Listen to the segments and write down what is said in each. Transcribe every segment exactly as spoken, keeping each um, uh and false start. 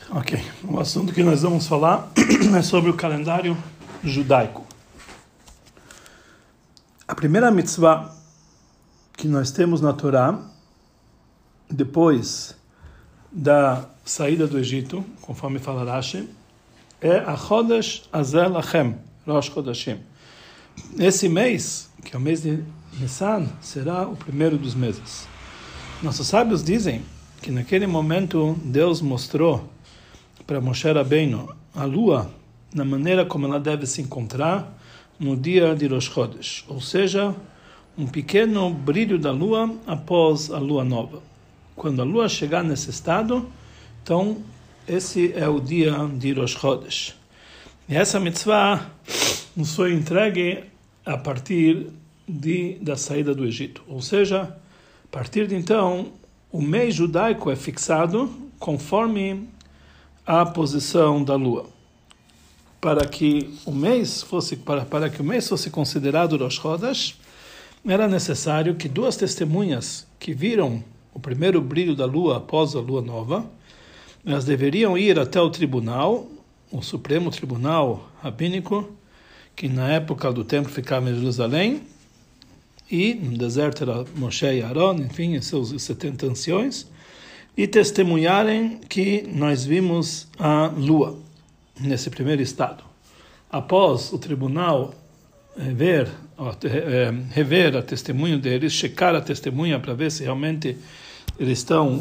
Ok, o assunto que nós vamos falar é sobre o calendário judaico. A primeira mitzvah que nós temos na Torá, depois da saída do Egito, conforme fala Rashi, é a Chodesh Azel Lachem, Rosh Chodashim. Esse mês, que é o mês de Nissan, será o primeiro dos meses. Nossos sábios dizem que naquele momento Deus mostrou para Moshe Rabbeinu a lua na maneira como ela deve se encontrar no dia de Rosh Chodesh, ou seja, um pequeno brilho da lua após a lua nova. Quando a lua chegar nesse estado, então esse é o dia de Rosh Chodesh. E essa mitzvah nos foi entregue a partir de, da saída do Egito, ou seja, a partir de então, o mês judaico é fixado conforme a posição da lua. Para que o mês fosse para, para que o mês fosse considerado Rosh Chodesh, era necessário que duas testemunhas que viram o primeiro brilho da lua após a lua nova, elas deveriam ir até o tribunal, o Supremo Tribunal Rabínico, que na época do templo ficava em Jerusalém, e no deserto era Moshe e Aaron, enfim, seus setenta anciões, e testemunharem que nós vimos a lua nesse primeiro estado. Após o tribunal rever, rever a testemunho deles, checar a testemunha para ver se realmente eles estão,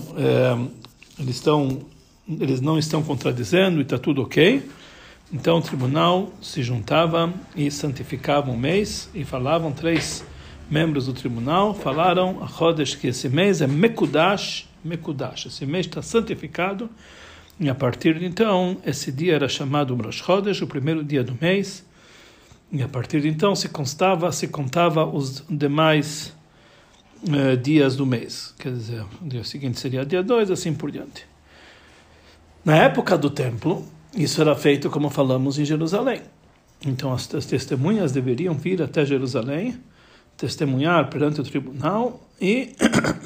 eles estão, eles não estão contradizendo e está tudo ok, então o tribunal se juntava e santificava um mês e falavam três membros do tribunal, falaram a Chodesh que esse mês é Mekudash, Mekudash, esse mês está santificado, e a partir de então, esse dia era chamado Rosh Chodesh, o primeiro dia do mês, e a partir de então se constava, se contava os demais uh, dias do mês, quer dizer, o dia seguinte seria dia dois, assim por diante. Na época do templo, isso era feito, como falamos, em Jerusalém. Então as, as testemunhas deveriam vir até Jerusalém, testemunhar perante o tribunal, e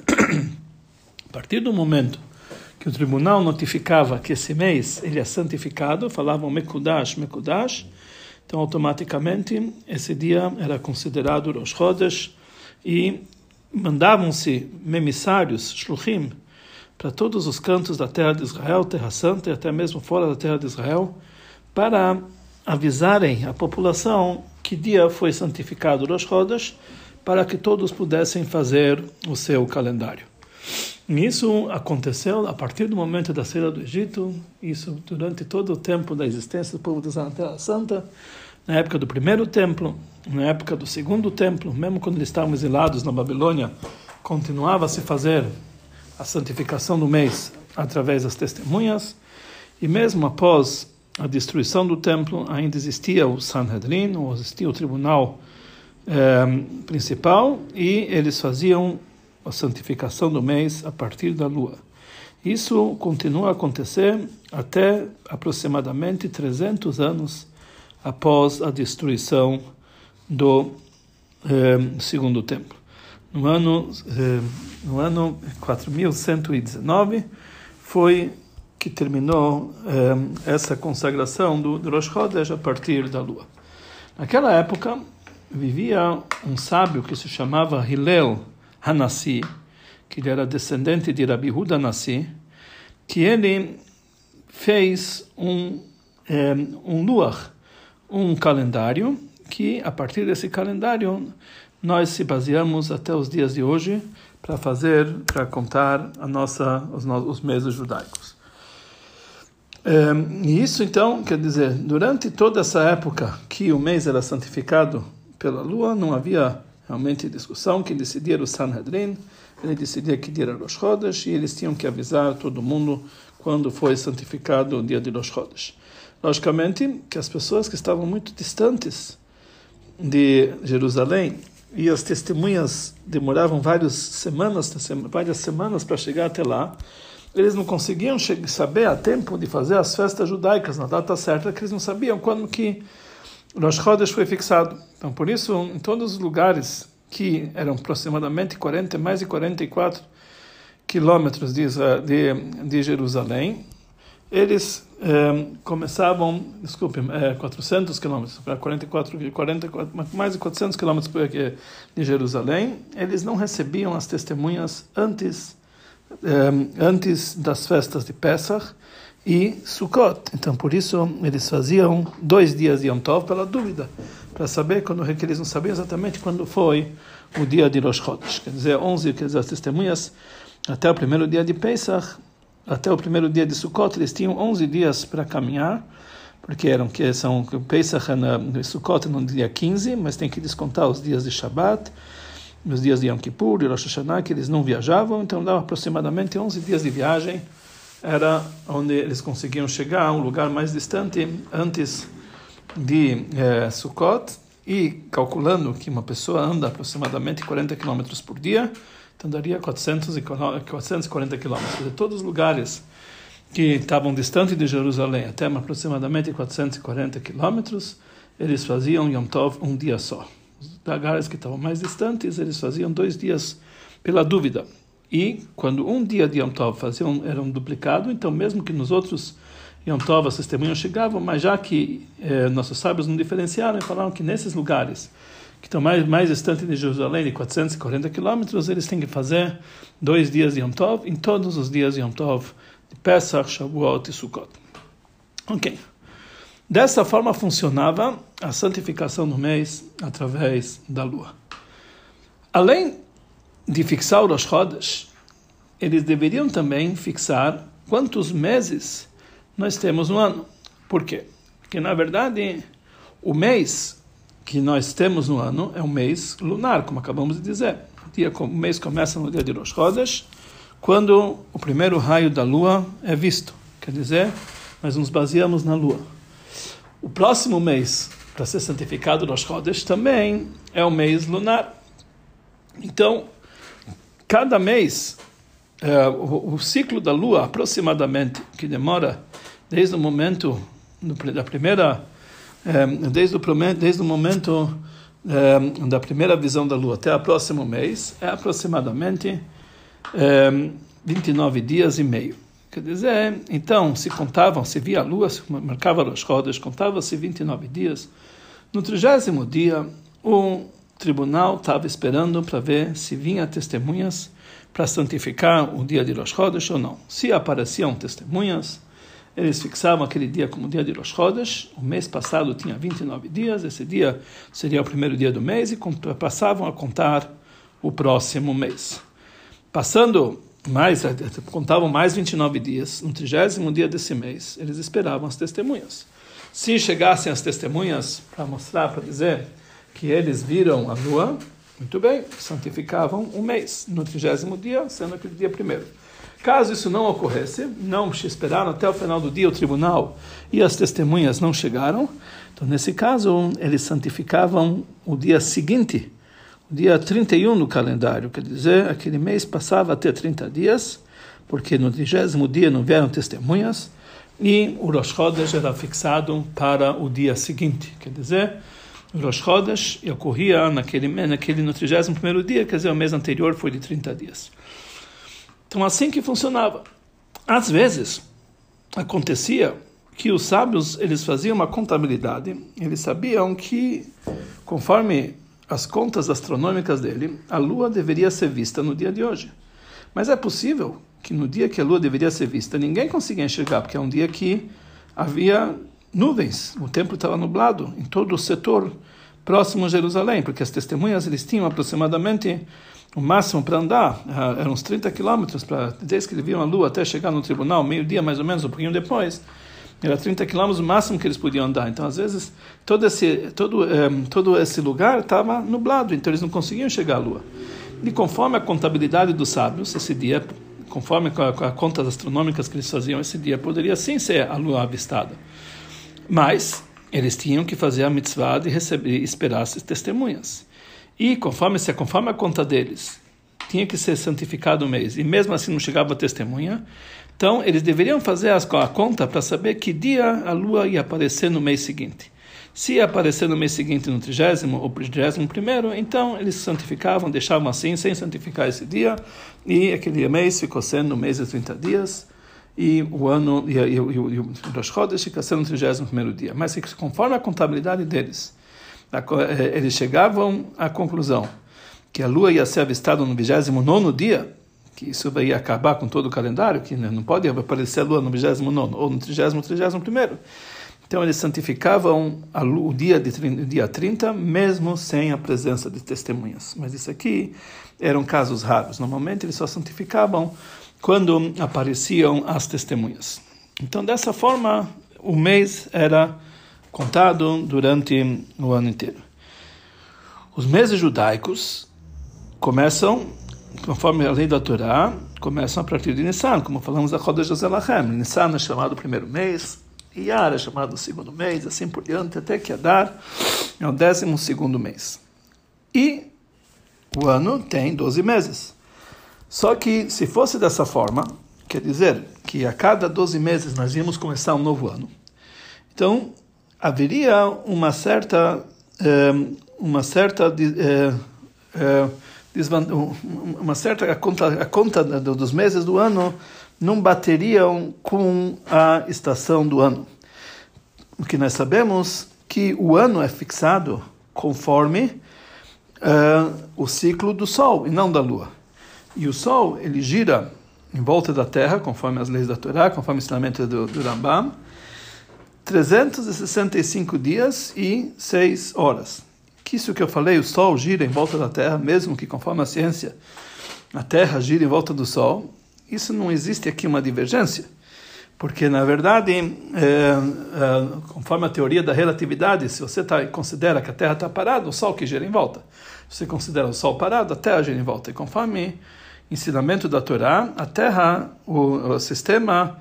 a partir do momento que o tribunal notificava que esse mês ele é santificado, falavam Mekudash, Mekudash, então automaticamente esse dia era considerado Rosh Chodesh, e mandavam-se emissários, shluchim, para todos os cantos da terra de Israel, Terra Santa, e até mesmo fora da terra de Israel, para avisarem a população que dia foi santificado Rosh Chodesh, para que todos pudessem fazer o seu calendário. E isso aconteceu a partir do momento da saída do Egito, isso durante todo o tempo da existência do povo de Israel na Terra Santa, na época do primeiro templo, na época do segundo templo, mesmo quando eles estavam exilados na Babilônia, continuava a se fazer a santificação do mês através das testemunhas, e mesmo após a destruição do templo, ainda existia o Sanhedrin, ou existia o tribunal eh, principal, e eles faziam a santificação do mês a partir da lua. Isso continua a acontecer até aproximadamente trezentos anos após a destruição do eh, segundo templo. No ano, eh, no ano quatro mil cento e dezenove foi que terminou eh, essa consagração do, do Rosh Chodesh a partir da lua. Naquela época vivia um sábio que se chamava Hillel Hanassi, que ele era descendente de Rabi Huda Hanassi, que ele fez um, eh, um luar, um calendário, que a partir desse calendário nós se baseamos até os dias de hoje para fazer, para contar a nossa, os, os meses judaicos. É, e isso então, quer dizer, durante toda essa época que o mês era santificado pela lua, não havia realmente discussão, quem decidia era o Sanhedrin, ele decidia que dia era Rosh Chodesh, e eles tinham que avisar todo mundo quando foi santificado o dia de Rosh Chodesh. Logicamente que as pessoas que estavam muito distantes de Jerusalém, e as testemunhas demoravam várias semanas, várias semanas para chegar até lá, eles não conseguiam saber a tempo de fazer as festas judaicas na data certa, que eles não sabiam quando que Rosh Chodesh foi fixado. Então, por isso, em todos os lugares que eram aproximadamente quarenta, mais de quarenta e quatro quilômetros de, de, de Jerusalém, eles eh, começavam, desculpe, eh, quatrocentos quilômetros, quarenta e quatro, quarenta, mais de quatrocentos quilômetros de Jerusalém, eles não recebiam as testemunhas antes, eh, antes das festas de Pesach e Sukkot. Então, por isso, eles faziam dois dias de Yom Tov pela dúvida, para saber, quando que eles não sabiam exatamente quando foi o dia de Rosh Chodesh. Quer dizer, onze, quer dizer, as testemunhas, até o primeiro dia de Pesach, até o primeiro dia de Sukkot, eles tinham onze dias para caminhar, porque eram que são Pesach e Sukkot no dia quinze, mas tem que descontar os dias de Shabbat, os dias de Yom Kippur e Rosh Hashanah, que eles não viajavam, então dava aproximadamente onze dias de viagem, era onde eles conseguiam chegar a um lugar mais distante antes de eh, Sukkot, e calculando que uma pessoa anda aproximadamente quarenta quilômetros por dia, então daria quatrocentos e quarenta quilômetros. De todos os lugares que estavam distantes de Jerusalém até aproximadamente quatrocentos e quarenta quilômetros, eles faziam Yom Tov um dia só. Os lugares que estavam mais distantes, eles faziam dois dias pela dúvida. E quando um dia de Yom Tov faziam, era um duplicado, então mesmo que nos outros Yom Tov as testemunhas chegavam, mas já que eh, nossos sábios não diferenciaram e falaram que nesses lugares que estão mais, mais distantes de Jerusalém, de quatrocentos e quarenta quilômetros, eles têm que fazer dois dias de Yom Tov, em todos os dias de Yom Tov, de Pesach, Shavuot e Sukkot. Ok. Dessa forma funcionava a santificação do mês através da lua. Além de fixar o Rosh Chodesh, eles deveriam também fixar quantos meses nós temos no ano. Por quê? Porque, na verdade, o mês que nós temos no ano é um mês lunar, como acabamos de dizer. O, dia, o mês começa no dia de Rosh Chodesh, quando o primeiro raio da lua é visto. Quer dizer, nós nos baseamos na lua. O próximo mês, para ser santificado Rosh Chodesh, também é o mês lunar. Então, cada mês, é, o, o ciclo da lua, aproximadamente, que demora desde o momento da primeira Desde o, desde o momento eh, da primeira visão da lua até o próximo mês, é aproximadamente eh, vinte e nove dias e meio. Quer dizer, então, se contavam, se via a lua, se marcava Rosh Chodesh, contava-se vinte e nove dias. No trigésimo dia, o tribunal estava esperando para ver se vinha testemunhas para santificar o dia de Rosh Chodesh ou não. Se apareciam testemunhas, eles fixavam aquele dia como dia de Rosh Chodesh. O mês passado tinha vinte e nove dias, esse dia seria o primeiro dia do mês, e passavam a contar o próximo mês. Passando mais, contavam mais vinte e nove dias, no trigésimo dia desse mês, eles esperavam as testemunhas. Se chegassem as testemunhas para mostrar, para dizer que eles viram a lua, muito bem, santificavam o mês, no trigésimo dia, sendo aquele dia primeiro. Caso isso não ocorresse, não esperaram até o final do dia o tribunal e as testemunhas não chegaram, então nesse caso eles santificavam o dia seguinte, o dia trinta e um no calendário, quer dizer, aquele mês passava até trinta dias, porque no trigésimo dia não vieram testemunhas, e o Rosh Chodesh era fixado para o dia seguinte, quer dizer, o Rosh Chodesh ocorria naquele, naquele, no trigésimo primeiro dia, quer dizer, o mês anterior foi de trinta dias. Então, assim que funcionava. Às vezes, acontecia que os sábios, eles faziam uma contabilidade, eles sabiam que, conforme as contas astronômicas dele, a lua deveria ser vista no dia de hoje. Mas é possível que no dia que a lua deveria ser vista, ninguém conseguia enxergar, porque é um dia que havia nuvens, o tempo estava nublado em todo o setor próximo a Jerusalém, porque as testemunhas, eles tinham aproximadamente o máximo para andar, eram uns trinta quilômetros, para, desde que eles viam a lua até chegar no tribunal, meio-dia mais ou menos, um pouquinho depois, era trinta quilômetros o máximo que eles podiam andar. Então, às vezes, todo esse, todo, um, todo esse lugar estava nublado, então eles não conseguiam chegar à lua. E conforme a contabilidade dos sábios, esse dia, conforme as contas astronômicas que eles faziam, esse dia poderia sim ser a lua avistada. Mas eles tinham que fazer a mitzvah de receber, esperar as testemunhas. E conforme, se, conforme a conta deles tinha que ser santificado o mês, e mesmo assim não chegava a testemunha, então eles deveriam fazer as, a conta para saber que dia a lua ia aparecer no mês seguinte. Se ia aparecer no mês seguinte, no trigésimo ou trigésimo primeiro, então eles santificavam, deixavam assim, sem santificar esse dia, e aquele mês ficou sendo no mês de trinta dias, e o ano e, e, e, e o Rosh Chodesh fica sendo no trigésimo primeiro dia. Mas conforme a contabilidade deles, a, eles chegavam à conclusão que a lua ia ser avistada no vigésimo nono dia, que isso ia acabar com todo o calendário, que não pode aparecer a lua no vigésimo nono ou no trigésimo, trigésimo primeiro. Então eles santificavam a lua, o dia de o dia trinta, mesmo sem a presença de testemunhas. Mas isso aqui eram casos raros. Normalmente eles só santificavam quando apareciam as testemunhas. Então dessa forma o mês era contado durante o ano inteiro. Os meses judaicos começam, conforme a lei da Torá, começam a partir de Nissan, como falamos da Chodesh Azelachem. Nissan é chamado o primeiro mês, Iyar é chamado o segundo mês, assim por diante, até que Adar é o décimo segundo mês. E o ano tem doze meses. Só que, se fosse dessa forma, quer dizer que a cada doze meses nós íamos começar um novo ano, então haveria uma certa, uma certa, uma certa a conta, a conta dos meses do ano não bateriam com a estação do ano. Porque nós sabemos que o ano é fixado conforme uh, o ciclo do Sol e não da Lua. E o Sol, ele gira em volta da Terra, conforme as leis da Torá, conforme o ensinamento do, do Rambam, trezentos e sessenta e cinco dias e seis horas. Que isso que eu falei, o Sol gira em volta da Terra, mesmo que conforme a ciência, a Terra gira em volta do Sol, isso não existe aqui uma divergência, porque na verdade, é, é, conforme a teoria da relatividade, se você tá, considera que a Terra está parada, o Sol que gira em volta. Se você considera o Sol parado, a Terra gira em volta. E conforme ensinamento da Torá, a Terra, o, o sistema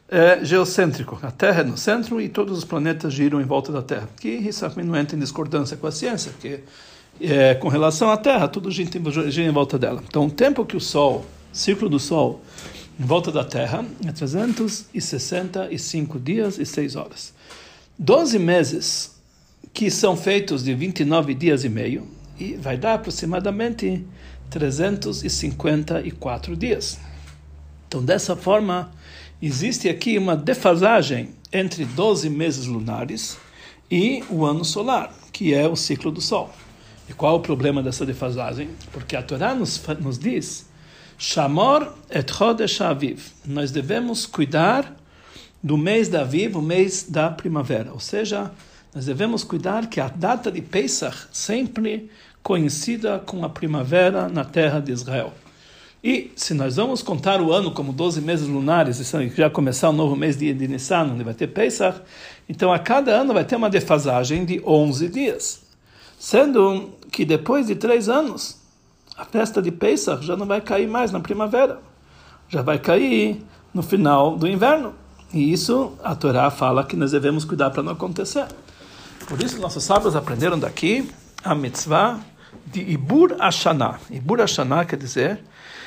é geocêntrico. A Terra é no centro e todos os planetas giram em volta da Terra. Que isso não entra em discordância com a ciência, porque é, com relação à Terra, tudo gira, gira em volta dela. Então, o tempo que o Sol, ciclo do Sol, em volta da Terra, é trezentos e sessenta e cinco dias e seis horas. doze meses, que são feitos de vinte e nove dias e meio, e vai dar aproximadamente trezentos e cinquenta e quatro dias. Então, dessa forma, existe aqui uma defasagem entre doze meses lunares e o ano solar, que é o ciclo do Sol. E qual é o problema dessa defasagem? Porque a Torá nos, nos diz Shamor et Chodesh Aviv. Nós devemos cuidar do mês da Aviv, o mês da primavera. Ou seja, nós devemos cuidar que a data de Pesach sempre coincida com a primavera na terra de Israel. E se nós vamos contar o ano como doze meses lunares, e já começar o novo mês de, de Nissan, onde vai ter Pesach, então a cada ano vai ter uma defasagem de onze dias. Sendo que depois de três anos, a festa de Pesach já não vai cair mais na primavera, já vai cair no final do inverno. E isso a Torá fala que nós devemos cuidar para não acontecer. Por isso nossos sábios aprenderam daqui a mitzvah de Ibur Hashanah. Ibur Hashanah quer dizer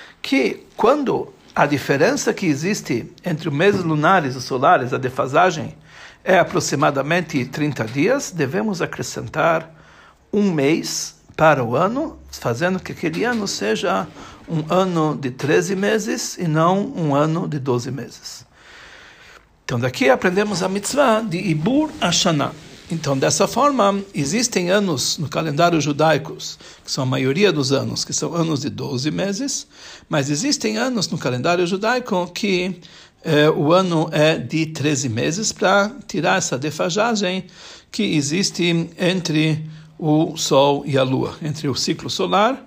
que quando a diferença que existe entre os meses lunares e solares, a defasagem, é aproximadamente trinta dias, devemos acrescentar um mês para o ano, fazendo que aquele ano seja um ano de treze meses e não um ano de doze meses. Então daqui aprendemos a mitzvah de Ibur Hashanah. Então dessa forma, existem anos no calendário judaico, que são a maioria dos anos, que são anos de doze meses, mas existem anos no calendário judaico que eh, o ano é de treze meses, para tirar essa defasagem que existe entre o Sol e a Lua, entre o ciclo solar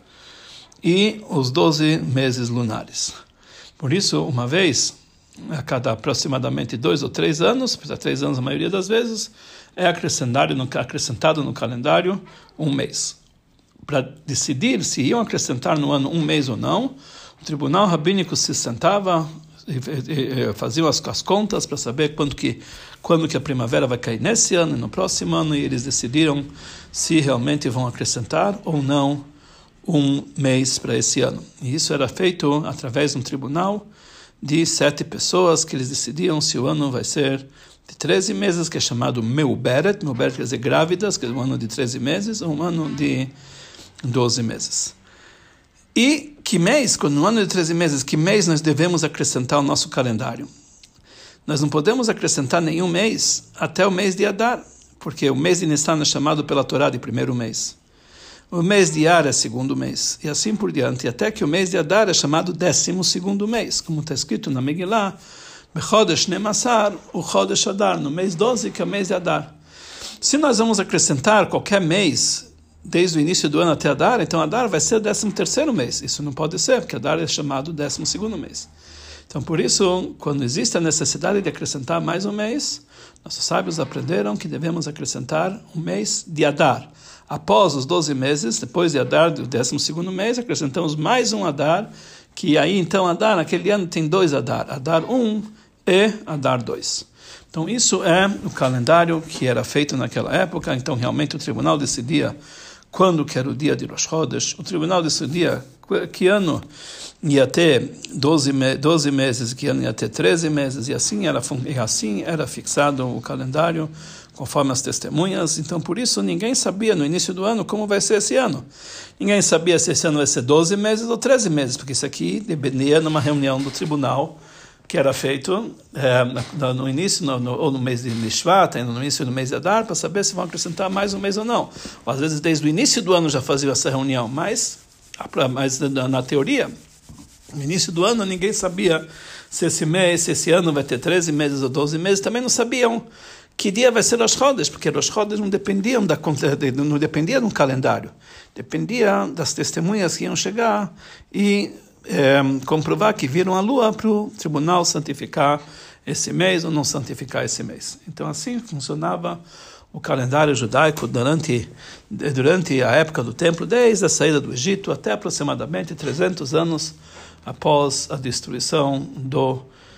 e os doze meses lunares. Por isso, uma vez, a cada aproximadamente dois ou três anos, a três anos a maioria das vezes, é acrescentado no, acrescentado no calendário um mês. Para decidir se iam acrescentar no ano um mês ou não, o tribunal rabínico se sentava e, e, e faziam as, as contas para saber quando que, quando que a primavera vai cair nesse ano e no próximo ano, e eles decidiram se realmente vão acrescentar ou não um mês para esse ano. E isso era feito através de um tribunal de sete pessoas, que eles decidiam se o ano vai ser de treze meses, que é chamado Meuberet, Meuberet quer dizer grávidas, que é um ano de treze meses, ou um ano de doze meses. E que mês, quando no ano de treze meses, que mês nós devemos acrescentar ao nosso calendário? nós não podemos acrescentar nenhum mês até o mês de Adar, porque o mês de Nissan é chamado pela Torá de primeiro mês. O mês de Iyar é segundo mês, e assim por diante, até que o mês de Adar é chamado décimo segundo mês, como está escrito na Megillah, Bechodesh Nemassar, o Chodesh Adar, no mês doze, que é o mês de Adar. Se nós vamos acrescentar qualquer mês, desde o início do ano até Adar, então Adar vai ser o décimo terceiro mês. Isso não pode ser, porque Adar é chamado décimo segundo mês. Então, por isso, quando existe a necessidade de acrescentar mais um mês, nossos sábios aprenderam que devemos acrescentar um mês de Adar. Após os doze meses, depois de Adar, do décimo segundo mês, acrescentamos mais um Adar, que aí então Adar, naquele ano tem dois Adar, Adar um e Adar dois. Então isso é o calendário que era feito naquela época. Então realmente o tribunal decidia quando que era o dia de Rosh Chodesh, o tribunal decidia que ano ia ter doze, doze meses, que ano ia ter treze meses, e assim era, e assim era fixado o calendário, conforme as testemunhas. Então, por isso, ninguém sabia no início do ano como vai ser esse ano. Ninguém sabia se esse ano vai ser doze meses ou treze meses, porque isso aqui dependia numa reunião do tribunal que era feito é, no início, no, no, ou no mês de Mishvat, no início do mês de Adar, para saber se vão acrescentar mais um mês ou não. Ou, às vezes, desde o início do ano já faziam essa reunião, mas, mas na, na teoria, no início do ano ninguém sabia se esse mês, se esse ano vai ter treze meses ou doze meses, também não sabiam que dia vai ser Rosh Chodesh, porque Rosh Chodesh não dependiam da não dependia de um calendário, dependia das testemunhas que iam chegar e é, comprovar que viram a lua para o tribunal santificar esse mês ou não santificar esse mês. Então assim funcionava o calendário judaico durante durante a época do templo, desde a saída do Egito até aproximadamente trezentos anos após a destruição do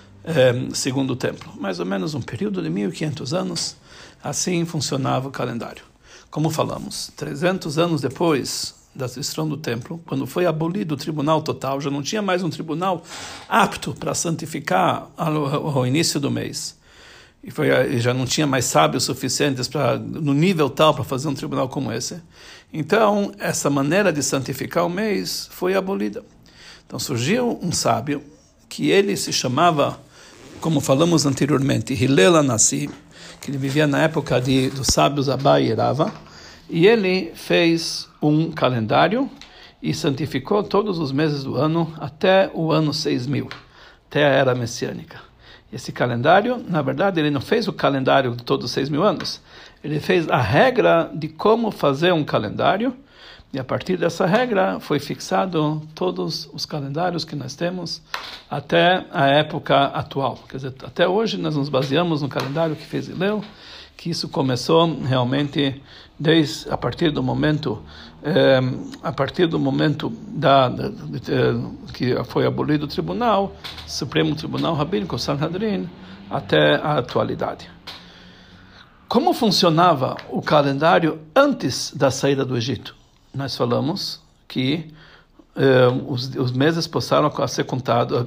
eh, segundo templo. Mais ou menos um período de mil e quinhentos anos, assim funcionava o calendário. Como falamos, trezentos anos depois da destruição do templo, quando foi abolido o tribunal total, já não tinha mais um tribunal apto para santificar ao, ao início do mês. E, foi, e já não tinha mais sábios suficientes para, no nível tal para fazer um tribunal como esse. Então, essa maneira de santificar o mês foi abolida. Então surgiu um sábio, que ele se chamava, como falamos anteriormente, Hillel Hanassi, que ele vivia na época de, dos sábios Abai e Rava, e ele fez um calendário e santificou todos os meses do ano até o ano seis mil, até a era messiânica. Esse calendário, na verdade, ele não fez o calendário de todos os seis mil anos, ele fez a regra de como fazer um calendário. E a partir dessa regra foi fixado todos os calendários que nós temos até a época atual. Quer dizer, até hoje nós nos baseamos no calendário que fez Hillel, que isso começou realmente desde a partir do momento eh, a partir do momento da, da, de, de, que foi abolido o tribunal, Supremo Tribunal Rabínico, Sanhedrin, até a atualidade. Como funcionava o calendário antes da saída do Egito? Nós falamos que eh, os, os meses passaram a ser contados,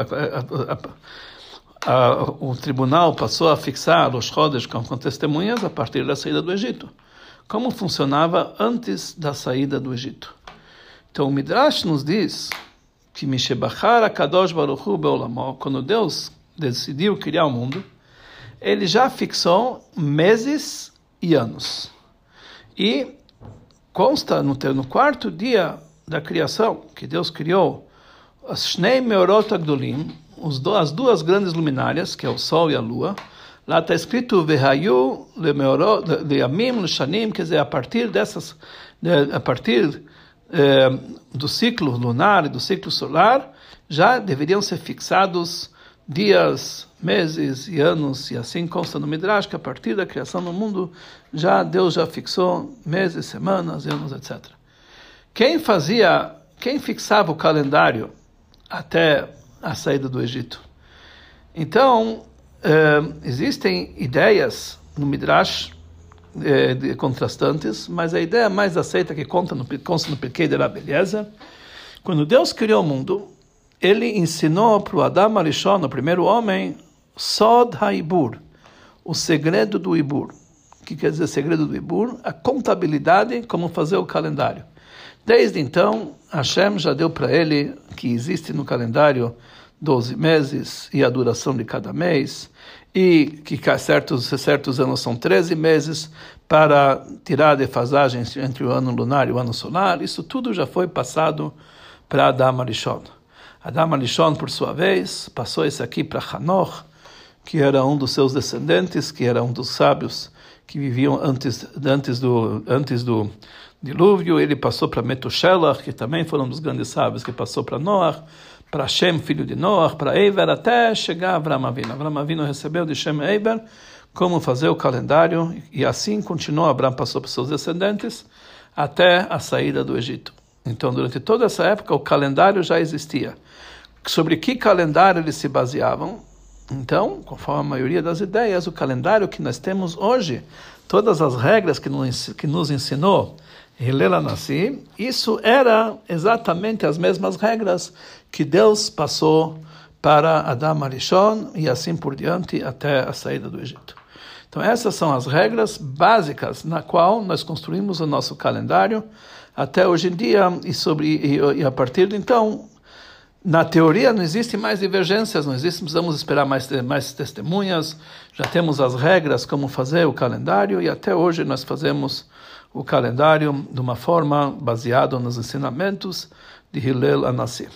o tribunal passou a fixar os Chodesh com, com testemunhas a partir da saída do Egito. Como funcionava antes da saída do Egito? Então o Midrash nos diz que Mishebachar HaKadosh Baruch Hu Be'olamo, quando Deus decidiu criar o mundo, ele já fixou meses e anos. E consta no, no quarto dia da criação, que Deus criou as Shnei Meorot Agdolim, as duas grandes luminárias, que é o Sol e a Lua. Lá está escrito Vehayu Le'amim L'Shanim, quer dizer, a partir dessas, a partir eh, do ciclo lunar e do ciclo solar, já deveriam ser fixados dias, meses e anos, e assim consta no Midrash que a partir da criação do mundo já Deus já fixou meses, semanas, anos, etcétera. Quem fazia, quem fixava o calendário até a saída do Egito? Então eh, existem ideias no Midrash eh, de, contrastantes, mas a ideia mais aceita que conta no, consta no Pirkei de Rabbi Eliezer, quando Deus criou o mundo, ele ensinou para o Adam Arishon, o primeiro homem, Sod HaIbur, o segredo do Ibur. O que quer dizer segredo do Ibur? A contabilidade, como fazer o calendário. Desde então, Hashem já deu para ele, que existe no calendário doze meses, e a duração de cada mês, e que certos, certos anos são treze meses, para tirar a defasagem entre o ano lunar e o ano solar. Isso tudo já foi passado para Adam Arishon. Adam Arishon, por sua vez, passou isso aqui para Hanoch, que era um dos seus descendentes, que era um dos sábios que viviam antes, antes, do, antes do dilúvio. Ele passou para Metushelach, que também foi um dos grandes sábios, que passou para Noach, para Shem, filho de Noach, para Eber, até chegar a Avram Avinu. Avram Avinu recebeu de Shem e Eber como fazer o calendário, e assim continuou. Avram passou para seus descendentes até a saída do Egito. Então, durante toda essa época, o calendário já existia. Sobre que calendário eles se baseavam? Então, conforme a maioria das ideias, o calendário que nós temos hoje, todas as regras que nos, que nos ensinou Hillel Hanassi, isso era exatamente as mesmas regras que Deus passou para Adam Arishon e assim por diante até a saída do Egito. Então essas são as regras básicas na qual nós construímos o nosso calendário até hoje em dia, e, sobre, e, e a partir de então, na teoria não existem mais divergências, não existe, precisamos esperar mais, mais testemunhas, já temos as regras como fazer o calendário, e até hoje nós fazemos o calendário de uma forma baseada nos ensinamentos de Hillel Hanassi.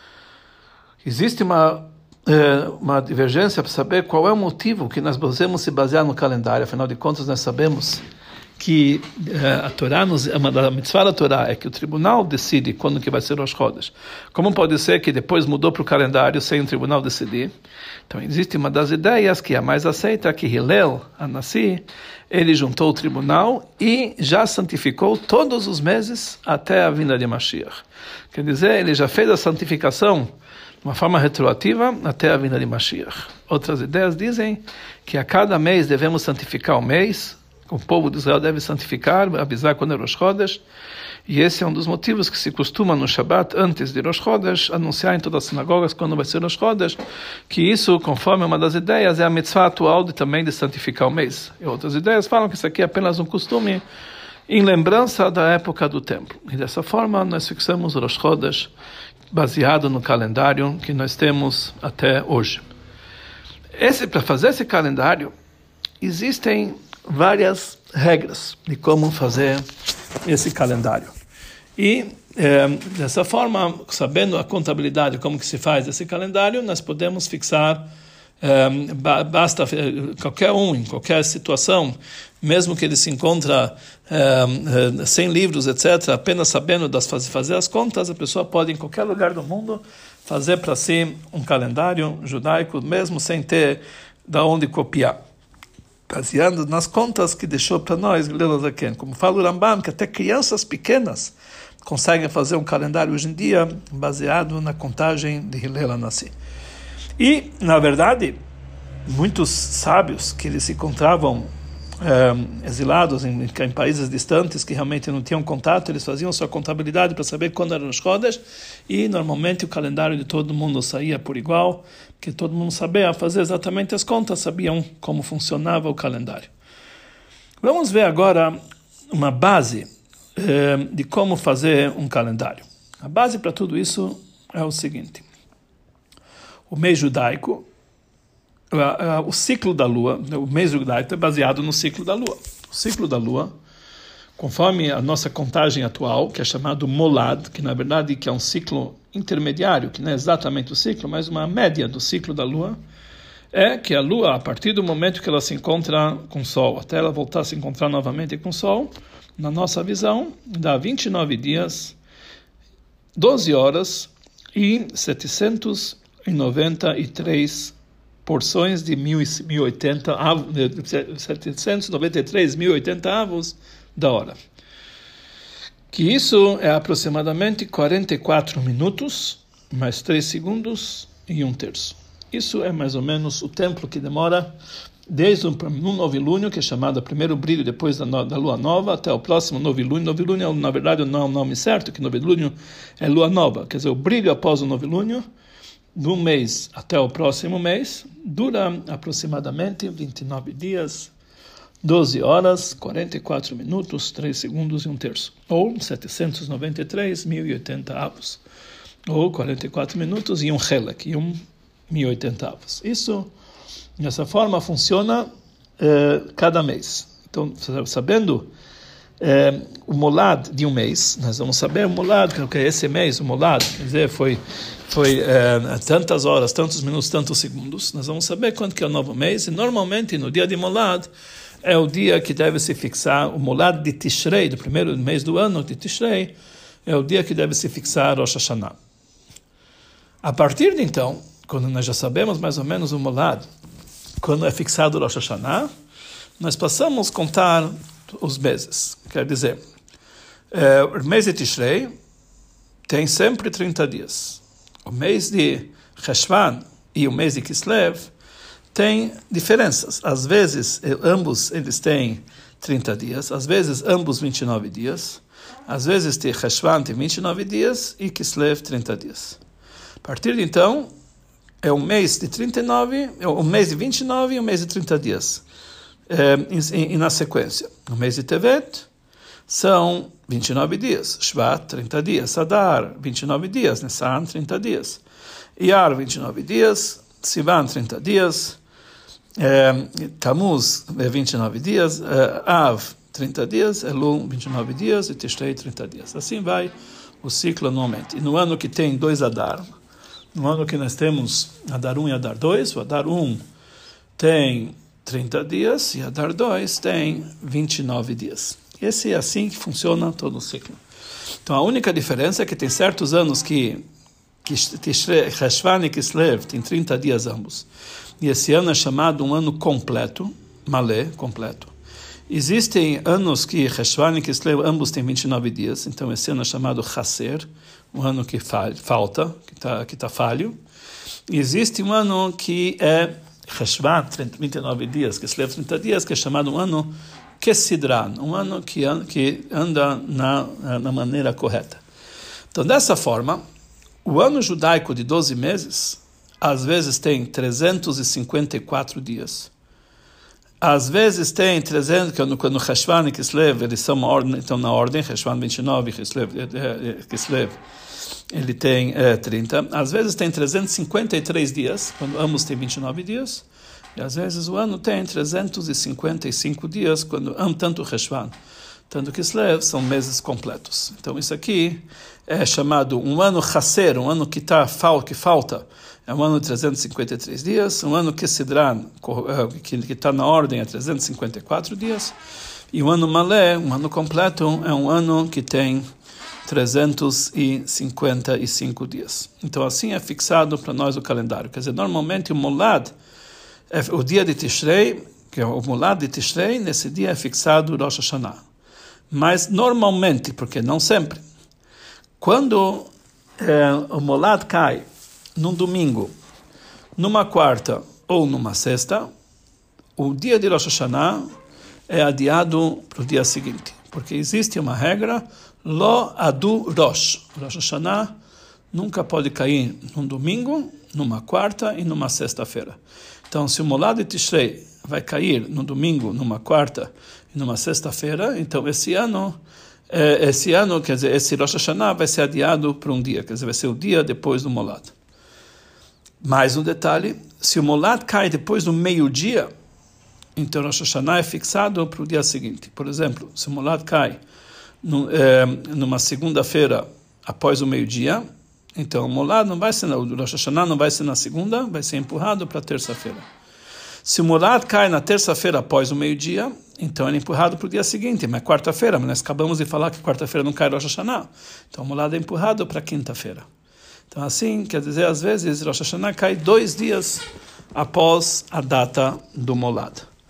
Existe uma, eh, uma divergência para saber qual é o motivo que nós podemos se basear no calendário. Afinal de contas, nós sabemos que eh, a Torá, nos, uma da mitzvah da Torá é que o tribunal decide quando que vai ser Rosh Chodesh. Como pode ser que depois mudou para o calendário sem o tribunal decidir? Então, existe uma das ideias que é a mais aceita, que Hillel Hanassi, ele juntou o tribunal e já santificou todos os meses até a vinda de Mashiach. Quer dizer, ele já fez a santificação de uma forma retroativa até a vinda de Mashiach. Outras ideias dizem que a cada mês devemos santificar o mês, o povo de Israel deve santificar, avisar quando é Rosh Chodesh, e esse é um dos motivos que se costuma no Shabbat, antes de Rosh Chodesh, anunciar em todas as sinagogas quando vai ser Rosh Chodesh, que isso, conforme uma das ideias, é a mitzvah atual de, também de santificar o mês. E outras ideias falam que isso aqui é apenas um costume em lembrança da época do templo. E dessa forma nós fixamos o Rosh Chodesh baseado no calendário que nós temos até hoje. Esse, para fazer esse calendário, existem várias regras de como fazer esse calendário. E, é, dessa forma, sabendo a contabilidade, como que se faz esse calendário, nós podemos fixar, é, basta qualquer um, em qualquer situação, mesmo que ele se encontra é, é, sem livros, etcétera, apenas sabendo das, fazer as contas, a pessoa pode, em qualquer lugar do mundo, fazer para si um calendário judaico, mesmo sem ter de onde copiar, baseando nas contas que deixou para nós, como fala o Rambam, que até crianças pequenas conseguem fazer um calendário hoje em dia baseado na contagem de Hillel Hanassi. E, na verdade, muitos sábios que eles se encontravam é, exilados em, em países distantes que realmente não tinham contato, eles faziam sua contabilidade para saber quando eram os Chodesh, e normalmente o calendário de todo mundo saía por igual, porque todo mundo sabia fazer exatamente as contas, sabiam como funcionava o calendário. Vamos ver agora uma base eh, de como fazer um calendário. A base para tudo isso é o seguinte: o mês judaico, o ciclo da lua, o mês judaico é baseado no ciclo da lua. O ciclo da lua, conforme a nossa contagem atual, que é chamado Molad, que na verdade que é um ciclo intermediário, que não é exatamente o ciclo, mas uma média do ciclo da lua, é que a lua, a partir do momento que ela se encontra com o sol, até ela voltar a se encontrar novamente com o sol, na nossa visão, dá vinte e nove dias, doze horas e setecentos e noventa e três porções de mil e oitenta, setecentos e noventa e três mil e oitenta avos da hora. Que isso é aproximadamente quarenta e quatro minutos, mais três segundos e um terço. Isso é mais ou menos o tempo que demora desde um novilúnio, que é chamado primeiro brilho depois da, no, da lua nova, até o próximo novilúnio. Novilúnio, na verdade, não é o nome certo, que novilúnio é lua nova. Quer dizer, o brilho após o novilúnio, de um mês até o próximo mês, dura aproximadamente vinte e nove dias, doze horas, quarenta e quatro minutos, três segundos e um terço. Ou setecentos e noventa e três mil e oitenta avos. Ou quarenta e quatro minutos e um helek, e um mil e oitenta avos. Isso, dessa forma, funciona eh, cada mês. Então, sabendo eh, o molad de um mês, nós vamos saber o molad, que é esse mês, o molad, quer dizer, foi, foi eh, tantas horas, tantos minutos, tantos segundos, nós vamos saber quanto que é o novo mês, e normalmente, no dia de molad, é o dia que deve se fixar, o molad de Tishrei, do primeiro mês do ano de Tishrei, é o dia que deve se fixar Rosh Hashanah. A partir de então, quando nós já sabemos mais ou menos o molad, quando é fixado Rosh Hashanah, nós passamos a contar os meses. Quer dizer, é, o mês de Tishrei tem sempre trinta dias. O mês de Cheshvan e o mês de Kislev tem diferenças. Às vezes, ambos eles têm trinta dias, às vezes ambos vinte e nove dias, às vezes de Cheshvan tem vinte e nove dias e Kislev trinta dias. A partir de então, é o mês de trinta e nove, é o mês de vinte e nove e o mês de trinta dias. É, e, e na sequência, o mês de Tevet são vinte e nove dias, Shvat, trinta dias, Adar, vinte e nove dias, Nissan, trinta dias, Iyar, vinte e nove dias, Sivan, trinta dias, é, Tammuz, vinte e nove dias, é, Av, trinta dias, Elul, vinte e nove dias, e Tishrei, trinta dias. Assim vai o ciclo anualmente. E no ano que tem dois Adar, no ano que nós temos Adar um e Adar dois, o Adar um tem trinta dias e Adar dois tem vinte e nove dias. Esse é assim que funciona todo o ciclo. Então a única diferença é que tem certos anos que Tishrei, Cheshvan e Kislev tem trinta dias ambos. E esse ano é chamado um ano completo, malé, completo. Existem anos que Cheshvan e Kislev ambos têm vinte e nove dias, então esse ano é chamado Chaser, um ano que falta, que está que tá falho. E existe um ano que é Cheshvan, vinte e nove dias, Kislev, trinta dias, que é chamado um ano Kesidran, um ano que, que anda na, na maneira correta. Então, dessa forma, o ano judaico de doze meses, às vezes tem trezentos e cinquenta e quatro dias. Às vezes tem trezentos, quando Cheshvan e Kislev, eles são uma ordem, estão na ordem, Cheshvan vinte e nove, Kislev, Kislev ele tem é, trinta. Às vezes tem trezentos e cinquenta e três dias, quando ambos têm vinte e nove dias. E às vezes o ano tem trezentos e cinquenta e cinco dias, quando tanto Cheshvan, tanto Kislev são meses completos. Então isso aqui é chamado um ano Chaser, um ano que, tá, que falta, é um ano de trezentos e cinquenta e três dias, um ano Kesidran, que está na ordem, é trezentos e cinquenta e quatro dias, e o ano Malé, um ano completo, é um ano que tem trezentos e cinquenta e cinco dias. Então assim é fixado para nós o calendário. Quer dizer, normalmente o Molad, é o dia de Tishrei, que é o Molad de Tishrei, nesse dia é fixado Rosh Hashanah. Mas normalmente, porque não sempre, quando é, o Molad cai num domingo, numa quarta ou numa sexta, o dia de Rosh Hashanah é adiado para o dia seguinte. Porque existe uma regra, Lo Adu Rosh. Rosh Hashanah nunca pode cair num domingo, numa quarta e numa sexta-feira. Então, se o Molad de Tishrei vai cair no domingo, numa quarta e numa sexta-feira, então esse ano, esse ano, quer dizer, esse Rosh Hashanah vai ser adiado para um dia, quer dizer, vai ser o dia depois do Molad. Mais um detalhe, se o Molad cai depois do meio-dia, então Rosh Hashanah é fixado para o dia seguinte. Por exemplo, se o Molad cai no, é, numa segunda-feira após o meio-dia, então o Molad não vai ser, o Rosh Hashanah não vai ser na segunda, vai ser empurrado para a terça-feira. Se o Molad cai na terça-feira após o meio-dia, então ele é empurrado para o dia seguinte, mas é quarta-feira, mas nós acabamos de falar que quarta-feira não cai Rosh Hashanah. Então o Molad é empurrado para quinta-feira. Então assim, quer dizer, às vezes Rosh Hashanah cai dois dias após a data do Molad.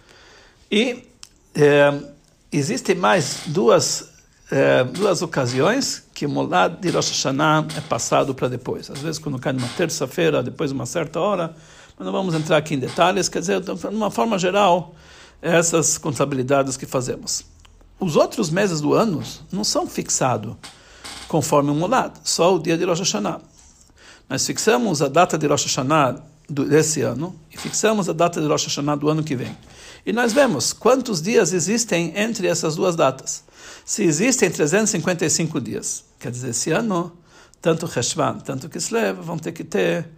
E é, existem mais duas, é, duas ocasiões que o Molad de Rosh Hashanah é passado para depois. Às vezes quando cai numa terça-feira, depois de uma certa hora, mas não vamos entrar aqui em detalhes, quer dizer, de uma forma geral, essas contabilidades que fazemos. Os outros meses do ano não são fixados conforme o Molad, só o dia de Rosh Hashanah. Nós fixamos a data de Rosh Hashanah desse ano e fixamos a data de Rosh Hashanah do ano que vem. E nós vemos quantos dias existem entre essas duas datas. Se existem trezentos e cinquenta e cinco dias, quer dizer, esse ano, tanto Cheshvan, tanto Kislev, vão ter que ter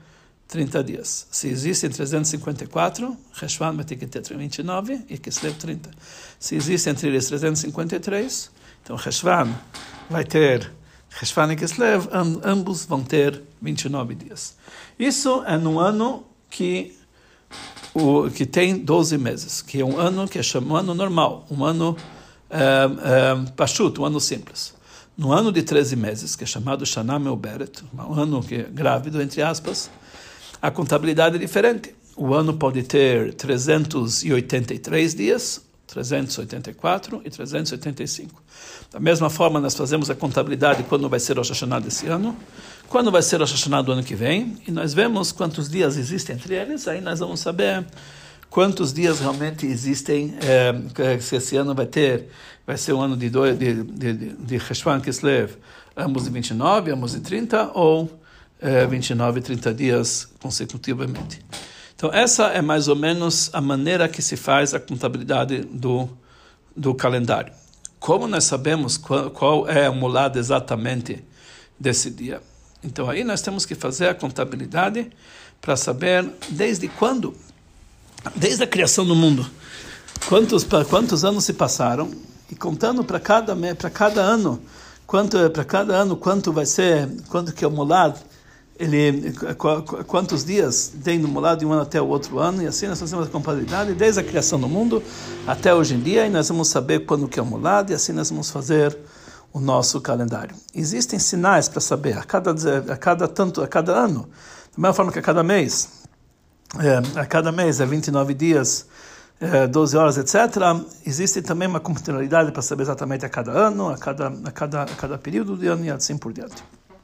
trinta dias. Se existem trezentos e cinquenta e quatro, Cheshvan vai ter que ter vinte e nove e Kislev trinta. Se existem entre eles trezentos e cinquenta e três, então Cheshvan vai ter, Cheshvan e Kislev, ambos vão ter vinte e nove dias. Isso é no ano que, o, que tem doze meses, que é um ano que é chamado um ano normal, um ano um, um, pashut, um ano simples. No ano de treze meses, que é chamado Shana Meuberet, um ano que é grávido, entre aspas, a contabilidade é diferente. O ano pode ter trezentos e oitenta e três dias, trezentos e oitenta e quatro e trezentos e oitenta e cinco. Da mesma forma, nós fazemos a contabilidade quando vai ser Rosh Hashanah desse ano, quando vai ser Rosh Hashanah do ano que vem, e nós vemos quantos dias existem entre eles, aí nós vamos saber quantos dias realmente existem, é, se esse ano vai ter, vai ser um ano de dois, de, de, de, de Cheshvan Kislev, ambos de vinte e nove, ambos de trinta, ou é, vinte e nove e trinta dias consecutivamente. Então, essa é mais ou menos a maneira que se faz a contabilidade do, do calendário. Como nós sabemos qual, qual é o mulado exatamente desse dia? Então, aí nós temos que fazer a contabilidade para saber desde quando, desde a criação do mundo, quantos, quantos anos se passaram, e contando para cada, para cada ano, quanto, para cada ano, quanto vai ser, quanto que é o mulado, ele, quantos dias tem no mulado de um ano até o outro ano, e assim nós fazemos a contabilidade desde a criação do mundo até hoje em dia, e nós vamos saber quando que é o mulado, e assim nós vamos fazer o nosso calendário. Existem sinais para saber a cada, a cada tanto, a cada ano, da mesma forma que a cada mês, é, a cada mês é vinte e nove dias, é, doze horas, etcétera. Existe também uma compatibilidade para saber exatamente a cada ano, a cada, a cada, a cada período de ano e assim por diante.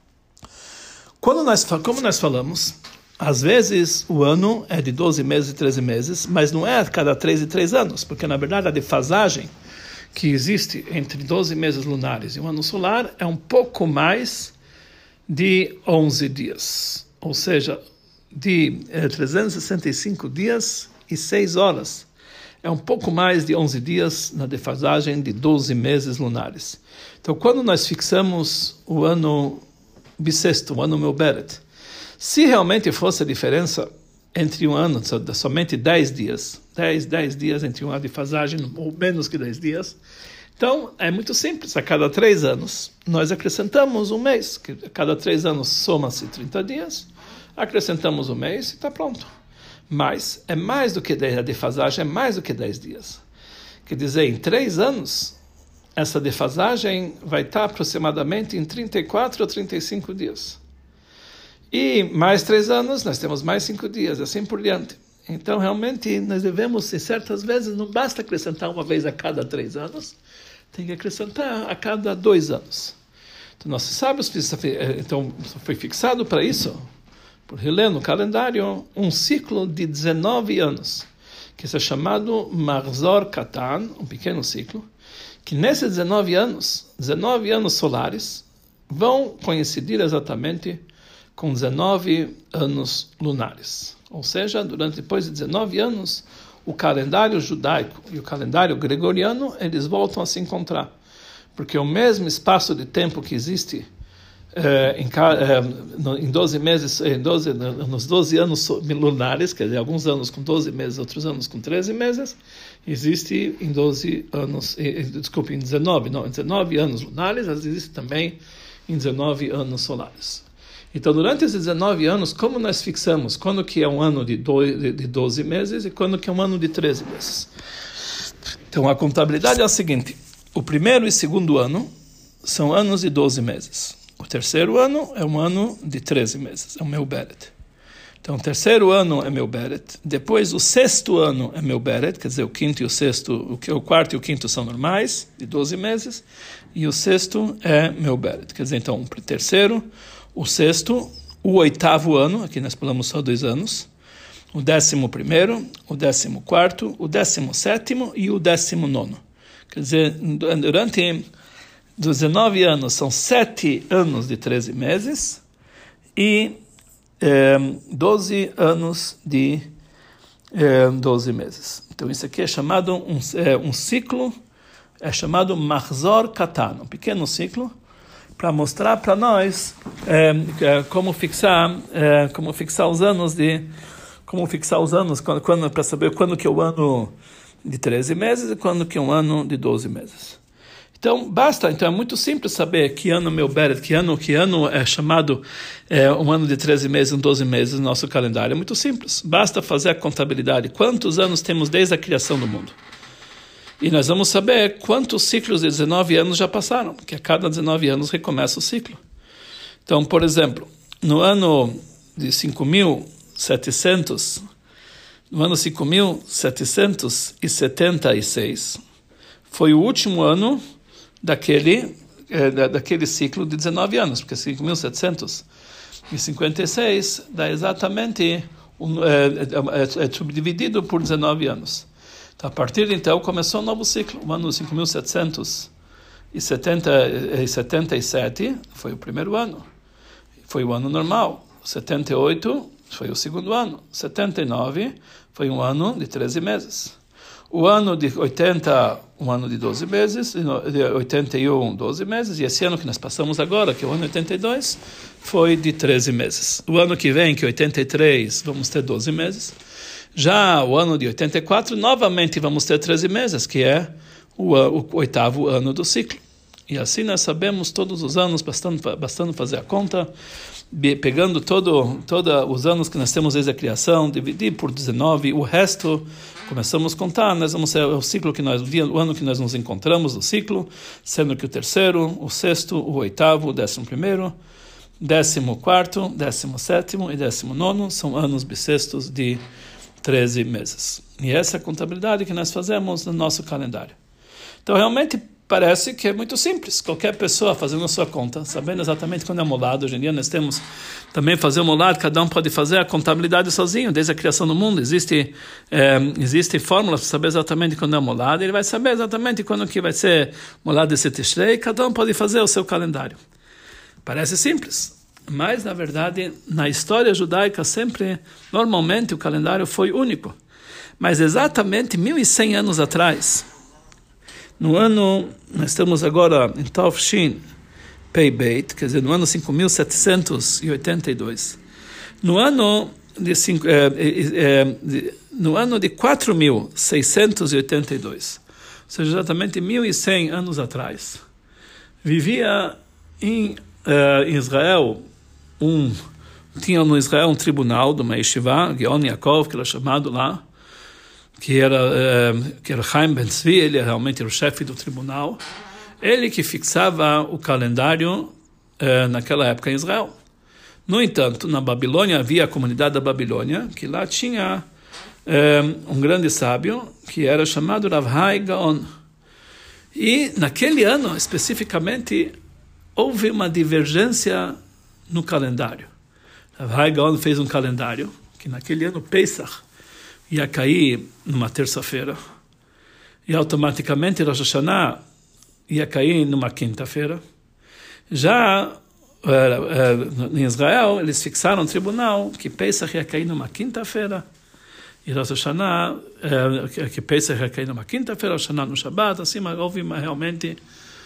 Quando nós, como nós falamos, às vezes o ano é de doze meses e treze meses, mas não é a cada três e três anos, porque na verdade a defasagem que existe entre doze meses lunares e um ano solar é um pouco mais de onze dias, ou seja, de eh, trezentos e sessenta e cinco dias e seis horas. É um pouco mais de onze dias na defasagem de doze meses lunares. Então, quando nós fixamos o ano bissexto, o ano Meuberet, se realmente fosse a diferença entre um ano, somente dez dias, dez, dez dias entre um ano de defasagem, ou menos que dez dias, então é muito simples. A cada três anos, nós acrescentamos um mês, que a cada três anos soma-se trinta dias, acrescentamos um mês e está pronto. Mas é mais do que dez, a defasagem é mais do que dez dias. Quer dizer, em três anos, essa defasagem vai estar aproximadamente em trinta e quatro ou trinta e cinco dias. E mais três anos, nós temos mais cinco dias, assim por diante. Então, realmente, nós devemos, em certas vezes, não basta acrescentar uma vez a cada três anos, tem que acrescentar a cada dois anos. Então, nossos sábios, então, foi fixado para isso, por Hillel, no calendário, um ciclo de dezenove anos, que é chamado Marzor Katan, um pequeno ciclo, que nesses dezenove anos, dezenove anos solares, vão coincidir exatamente com dezenove anos lunares. Ou seja, durante depois de dezenove anos, o calendário judaico e o calendário gregoriano, eles voltam a se encontrar. Porque o mesmo espaço de tempo que existe eh, em, eh, em doze meses, em doze, nos doze anos lunares, quer dizer, alguns anos com doze meses, outros anos com treze meses, existe em doze anos, eh, desculpe, em dezenove, não, em dezenove anos lunares, existe também em dezenove anos solares. Então, durante esses dezenove anos, como nós fixamos quando que é um ano de doze meses e quando que é um ano de treze meses? Então, a contabilidade é a seguinte: o primeiro e segundo ano são anos de doze meses. O terceiro ano é um ano de treze meses, é o Meuberet. Então, o terceiro ano é Meuberet. Depois, o sexto ano é Meuberet, quer dizer, o quinto e o sexto, o quarto e o quinto são normais, de doze meses, e o sexto é Meuberet. Quer dizer, então, o terceiro, o sexto, o oitavo ano, aqui nós pulamos só dois anos, o décimo primeiro, o décimo quarto, o décimo sétimo e o décimo nono. Quer dizer, durante dezenove anos, são sete anos de treze meses e eh, doze anos de eh, doze meses. Então, isso aqui é chamado um, é, um ciclo, é chamado Marzor Katan, um pequeno ciclo, para mostrar para nós é, como fixar, é, como fixar os anos de, como fixar os anos quando, quando para saber quando que é o ano de treze meses e quando que é um ano de doze meses. Então, basta, então é muito simples saber que ano meu Beret, que ano, que ano é chamado é, um ano de treze meses e doze meses no nosso calendário. É muito simples. Basta fazer a contabilidade. Quantos anos temos desde a criação do mundo? E nós vamos saber quantos ciclos de dezenove anos já passaram, porque a cada dezenove anos recomeça o ciclo. Então, por exemplo, no ano de cinco mil e setecentos, no ano cinco mil setecentos e setenta e seis, foi o último ano daquele, é, daquele ciclo de dezenove anos, porque cinco mil setecentos e cinquenta e seis dá exatamente, um, é, é, é subdividido por dezenove anos. Então, a partir de então, começou um novo ciclo. O ano cinco mil setecentos e setenta e sete foi o primeiro ano, foi o ano normal. setenta e oito foi o segundo ano. setenta e nove foi um ano de treze meses. O ano de oitenta, um ano de doze meses, de oitenta e um, doze meses, e esse ano que nós passamos agora, que é o ano oitenta e dois, foi de treze meses. O ano que vem, que é oitenta e três, vamos ter doze meses. Já o ano de oitenta e quatro, novamente vamos ter treze meses, que é o, o oitavo ano do ciclo. E assim nós sabemos todos os anos, bastando, bastando fazer a conta, pegando todo, todos os anos que nós temos desde a criação, dividir por dezenove, o resto começamos a contar, nós vamos ser o ciclo que nós o ano que nós nos encontramos, o ciclo, sendo que o terceiro, o sexto, o oitavo, o décimo primeiro, décimo quarto, décimo sétimo e décimo nono são anos bissextos de treze meses. E essa é a contabilidade que nós fazemos no nosso calendário. Então, realmente, parece que é muito simples. Qualquer pessoa fazendo a sua conta, sabendo exatamente quando é molado. Hoje em dia nós temos também fazer o molado, cada um pode fazer a contabilidade sozinho, desde a criação do mundo. Existe, é, existe fórmulas para saber exatamente quando é molado. Ele vai saber exatamente quando que vai ser molado esse Tishrei. Cada um pode fazer o seu calendário. Parece simples. Mas, na verdade, na história judaica, sempre, normalmente, o calendário foi único. Mas exatamente mil e cem anos atrás, no ano, nós estamos agora em Tavshin Pei Beit, quer dizer, no ano cinco mil setecentos e oitenta e dois, no ano de, cinco, é, é, de, no ano de quatro mil seiscentos e oitenta e dois, ou seja, exatamente mil e cem anos atrás, vivia em, uh, em Israel, um, tinha no Israel um tribunal do Meishivá, Geon Yaakov, que era chamado lá, que era, uh, que era Chaim Ben Tzvi, ele realmente era o chefe do tribunal, ele que fixava o calendário uh, naquela época em Israel. No entanto, na Babilônia havia a comunidade da Babilônia, que lá tinha uh, um grande sábio, que era chamado Rav Hai Gaon. E naquele ano, especificamente, houve uma divergência no calendário. Rav Hai Gaon fez um calendário, que naquele ano, Pesach, ia cair numa terça-feira, e automaticamente Rosh Hashanah ia cair numa quinta-feira. Já uh, uh, em Israel, eles fixaram um tribunal que Pesach ia cair numa quinta-feira, e Rosh Hashanah, uh, que Pesach ia cair numa quinta-feira, Rosh Hashanah no Shabbat, assim, mas houve uma, realmente,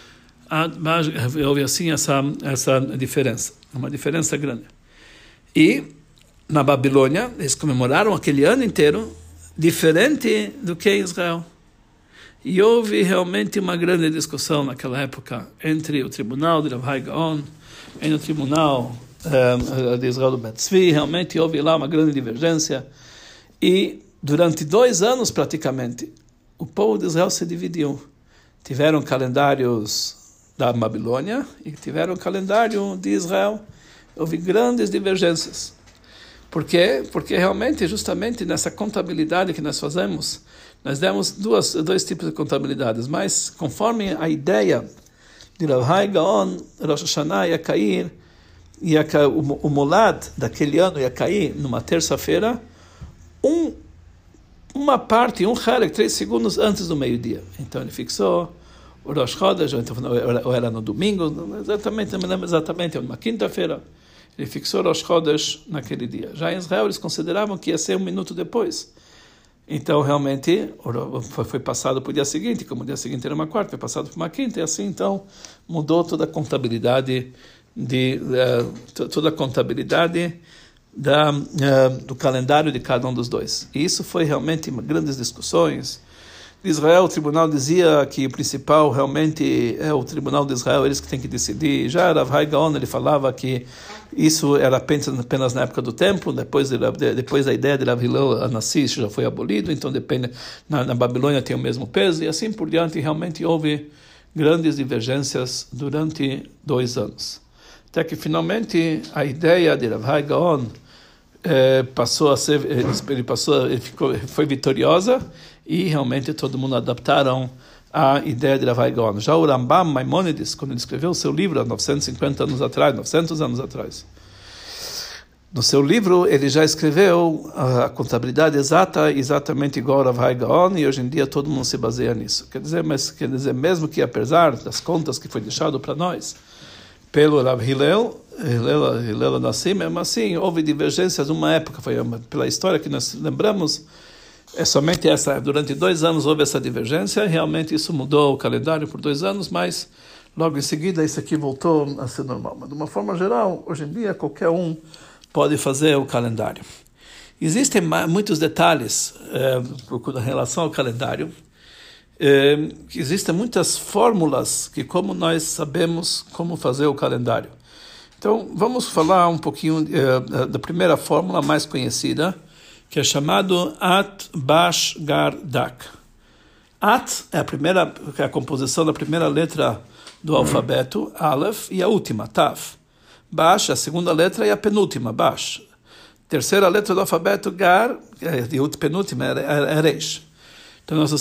houve assim essa, essa diferença, uma diferença grande. E na Babilônia, eles comemoraram aquele ano inteiro diferente do que em Israel. E houve realmente uma grande discussão naquela época entre o tribunal de Rav Hai Gaon e o tribunal um, de Israel do Bet Tzvi. Realmente houve lá uma grande divergência. E durante dois anos, praticamente, o povo de Israel se dividiu. Tiveram calendários da Babilônia e tiveram calendário de Israel. Houve grandes divergências. Por quê? Porque realmente, justamente nessa contabilidade que nós fazemos, nós demos duas, dois tipos de contabilidades, mas conforme a ideia de Rav Hai Gaon, Rosh Hashanah ia cair, ia cair o, o molad daquele ano ia cair numa terça-feira, um, uma parte, um halek, três segundos antes do meio-dia. Então ele fixou o Rosh Chodesh, ou era no domingo, exatamente, não me lembro exatamente, uma quinta-feira. Ele fixou Rosh Chodesh naquele dia. Já em Israel eles consideravam que ia ser um minuto depois. Então, realmente, foi passado para o dia seguinte, como o dia seguinte era uma quarta, foi passado para uma quinta, e assim, então, mudou toda a contabilidade, de, uh, toda a contabilidade da, uh, do calendário de cada um dos dois. E isso foi realmente uma grandes discussões. De Israel, o tribunal dizia que o principal realmente é o tribunal de Israel, eles que têm que decidir. Já Rav Hai Gaon, ele falava que isso era apenas, apenas na época do templo, depois, de, depois a ideia de Rav Hillel Anassi já foi abolido, então depende, na, na Babilônia tem o mesmo peso, e assim por diante, realmente houve grandes divergências durante dois anos. Até que finalmente a ideia de Rav Hai Gaon eh, passou a ser, ele passou, ele ficou, foi vitoriosa, e realmente todo mundo adaptaram a ideia de Rav Hai Gaon. Já o Rambam Maimonides, quando ele escreveu o seu livro há novecentos e cinquenta anos atrás, novecentos anos atrás, no seu livro ele já escreveu a contabilidade exata, exatamente igual a Rav Hai Gaon, e hoje em dia todo mundo se baseia nisso. Quer dizer, mas quer dizer mesmo que apesar das contas que foi deixado para nós pelo Rav Hillel, Hillel, Hillel Anassi, mesmo assim houve divergências numa época, foi uma, pela história que nós lembramos. É somente essa, durante dois anos houve essa divergência, realmente isso mudou o calendário por dois anos, mas logo em seguida isso aqui voltou a ser normal. Mas de uma forma geral, hoje em dia qualquer um pode fazer o calendário. Existem muitos detalhes eh, em relação ao calendário, eh, existem muitas fórmulas que como nós sabemos como fazer o calendário. Então vamos falar um pouquinho eh, da primeira fórmula mais conhecida, que é chamado At Bash Gar Dak. At é a primeira, é a composição da primeira letra do alfabeto, Aleph, e a última, Tav. Bash, a segunda letra, e a penúltima, Bash. Terceira letra do alfabeto, Gar, e a penúltima é Reish. Então, nós,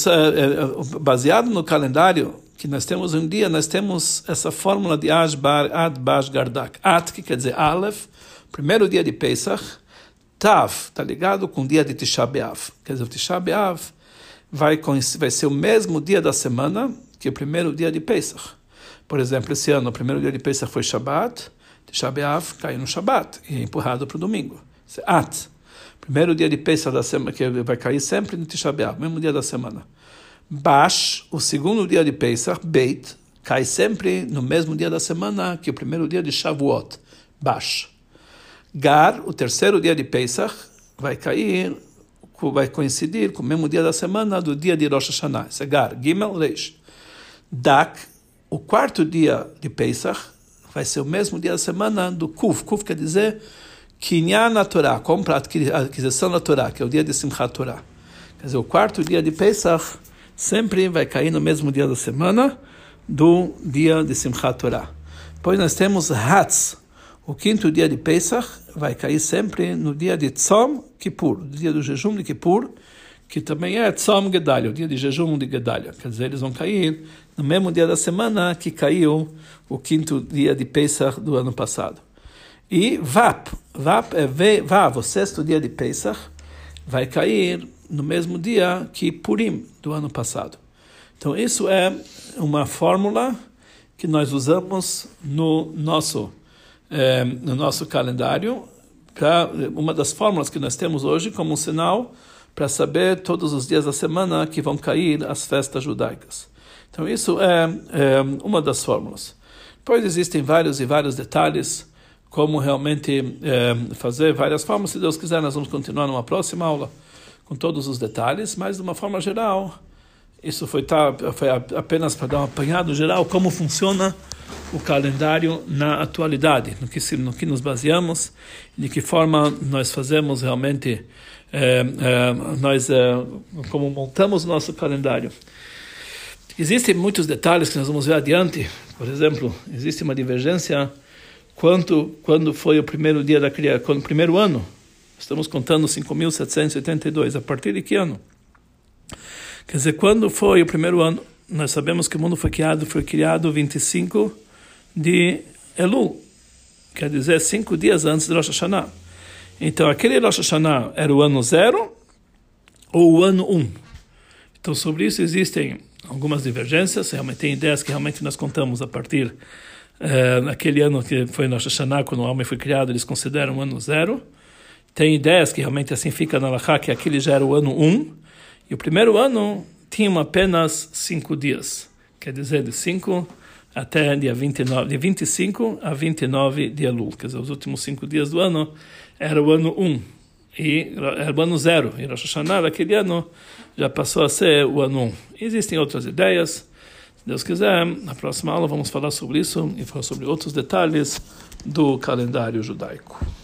baseado no calendário que nós temos um dia, nós temos essa fórmula de Ad Bash Gar Dak. At, que quer dizer Aleph, primeiro dia de Pesach. Tav está ligado com o dia de Tisha B'Av. Quer dizer, o Tisha B'Av vai, vai ser o mesmo dia da semana que o primeiro dia de Pesach. Por exemplo, esse ano, o primeiro dia de Pesach foi Shabbat, Tisha B'Av caiu no Shabbat e é empurrado para o domingo. Isso é At. Primeiro dia de Pesach da semana, que vai cair sempre no Tisha B'Av, mesmo dia da semana. Bash, o segundo dia de Pesach, Beit, cai sempre no mesmo dia da semana que o primeiro dia de Shavuot. Bash. Gar, o terceiro dia de Pesach, vai cair, vai coincidir com o mesmo dia da semana do dia de Rosh Hashanah. Isso é Gar, Gimel, Reish. Dak, o quarto dia de Pesach, vai ser o mesmo dia da semana do Kuf. Kuf quer dizer Kinyan na Torá, compra a aquisição da Torá, que é o dia de Simchat Torá. Quer dizer, o quarto dia de Pesach sempre vai cair no mesmo dia da semana do dia de Simchat Torá. Depois nós temos Hatz. O quinto dia de Pesach vai cair sempre no dia de Tzom Kippur, no dia do jejum de Kippur, que também é Tzom Gedalia, o dia de jejum de Gedalia. Quer dizer, eles vão cair no mesmo dia da semana que caiu o quinto dia de Pesach do ano passado. E Vap, Vap é Vav, o sexto dia de Pesach, vai cair no mesmo dia que Purim do ano passado. Então, isso é uma fórmula que nós usamos no nosso É, no nosso calendário, pra, uma das fórmulas que nós temos hoje como um sinal para saber todos os dias da semana que vão cair as festas judaicas. Então isso é, é uma das fórmulas. Depois existem vários e vários detalhes como realmente é, fazer várias formas. Se Deus quiser, nós vamos continuar numa próxima aula com todos os detalhes, mas de uma forma geral, isso foi, tá, foi apenas para dar um apanhado geral como funciona o calendário na atualidade, no que, no que nos baseamos, de que forma nós fazemos realmente, é, é, nós, é, como montamos o nosso calendário. Existem muitos detalhes que nós vamos ver adiante. Por exemplo, existe uma divergência quanto, quando foi o primeiro dia da criação, o primeiro ano. Estamos contando cinco mil setecentos e oitenta e dois. A partir de que ano? Quer dizer, quando foi o primeiro ano? Nós sabemos que o mundo foi criado, foi criado vinte e cinco de Elul, quer dizer, cinco dias antes de Rosh Hashanah. Então, aquele Rosh Hashanah era o ano zero ou o ano um. Então, sobre isso existem algumas divergências. Realmente tem ideias que realmente nós contamos a partir eh, daquele ano que foi Rosh Hashanah, quando o homem foi criado, eles consideram o ano zero. Tem ideias que realmente assim fica na Halachá, que aquele já era o ano um. E o primeiro ano tinha apenas cinco dias, quer dizer, de cinco até dia vinte e nove, de vinte e cinco a vinte e nove de Elul, quer dizer, os últimos cinco dias do ano era o ano um, e era o ano zero, e Rosh Hashanah, aquele ano, já passou a ser o ano um. Existem outras ideias, se Deus quiser, na próxima aula vamos falar sobre isso e falar sobre outros detalhes do calendário judaico.